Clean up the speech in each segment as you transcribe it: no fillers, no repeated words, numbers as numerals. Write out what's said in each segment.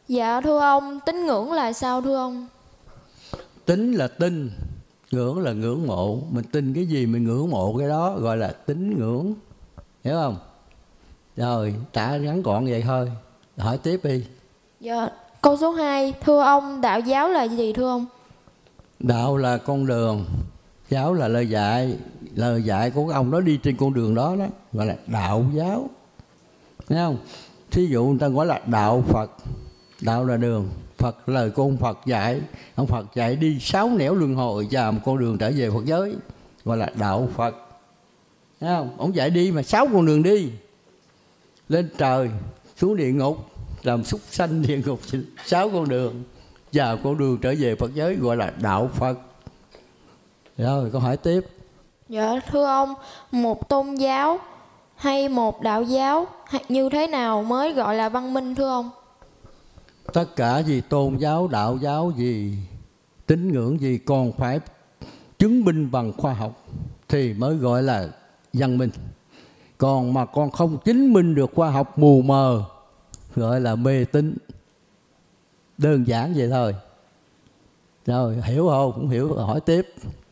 Dạ thưa ông, tín ngưỡng là sao thưa ông? Tín là tin, ngưỡng là ngưỡng mộ. Mình tin cái gì mình ngưỡng mộ cái đó, gọi là tín ngưỡng. Hiểu không? Rồi, đã ngắn gọn vậy thôi. Hỏi tiếp đi. Dạ, câu số 2, thưa ông, đạo giáo là gì thưa ông? Đạo là con đường, giáo là lời dạy. Lời dạy của ông đó đi trên con đường đó đó, gọi là đạo giáo. Thấy không? Thí dụ người ta gọi là đạo Phật. Đạo là đường, Phật lời của ông Phật dạy. Ông Phật dạy đi 6 nẻo luân hồi và một con đường trở về Phật giới, gọi là đạo Phật. Thấy không? Ông dạy đi mà 6 con đường đi. Lên trời, xuống địa ngục, làm súc sanh địa ngục, 6 con đường. Và con đường trở về Phật giới gọi là đạo Phật. Rồi câu hỏi tiếp. Dạ thưa ông, một tôn giáo hay một đạo giáo hay như thế nào mới gọi là văn minh thưa ông? Tất cả gì tôn giáo, đạo giáo gì, tín ngưỡng gì còn phải chứng minh bằng khoa học thì mới gọi là văn minh. Còn mà con không chứng minh được khoa học mù mờ gọi là mê tín. Đơn giản vậy thôi. Rồi hiểu không? Cũng hiểu, hỏi tiếp.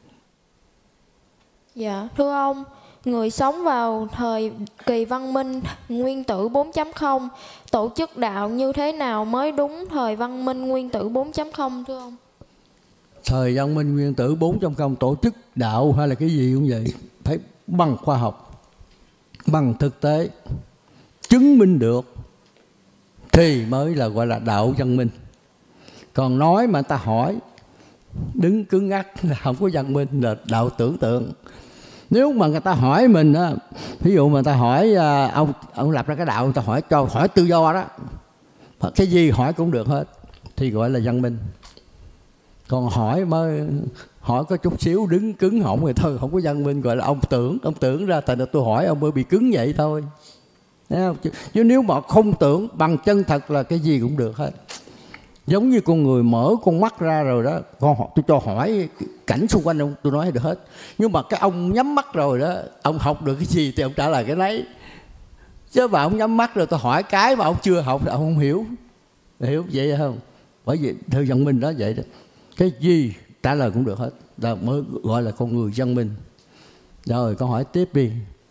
Dạ thưa ông, người sống vào thời kỳ văn minh nguyên tử 4.0, tổ chức đạo như thế nào mới đúng thời văn minh nguyên tử 4.0 thưa ông? Thời văn minh nguyên tử 4.0 tổ chức đạo hay là cái gì cũng vậy, phải bằng khoa học, bằng thực tế, chứng minh được thì mới là gọi là đạo văn minh. Còn nói mà người ta hỏi đứng cứng ngắc là không có văn minh, là đạo tưởng tượng. Nếu mà người ta hỏi mình á, ví dụ mà người ta hỏi ông lập ra cái đạo, người ta hỏi tự do đó, cái gì hỏi cũng được hết thì gọi là văn minh. Còn hỏi có chút xíu đứng cứng họng rồi thôi, không có văn minh, gọi là ông tưởng ra, thành ra tôi hỏi ông mới bị cứng vậy thôi. Thấy không? Chứ nếu mà không tưởng bằng chân thật là cái gì cũng được hết. Giống như con người mở con mắt ra rồi đó, tôi cho hỏi cảnh xung quanh ông, tôi nói được hết. Nhưng mà cái ông nhắm mắt rồi đó, ông học được cái gì thì ông trả lời cái đấy. Chứ mà ông nhắm mắt rồi tôi hỏi cái mà ông chưa học thì ông không hiểu. Hiểu vậy không? Bởi vì thư văn minh đó vậy đó. Cái gì trả lời cũng được hết, là mới gọi là con người văn minh. Rồi con hỏi tiếp đi.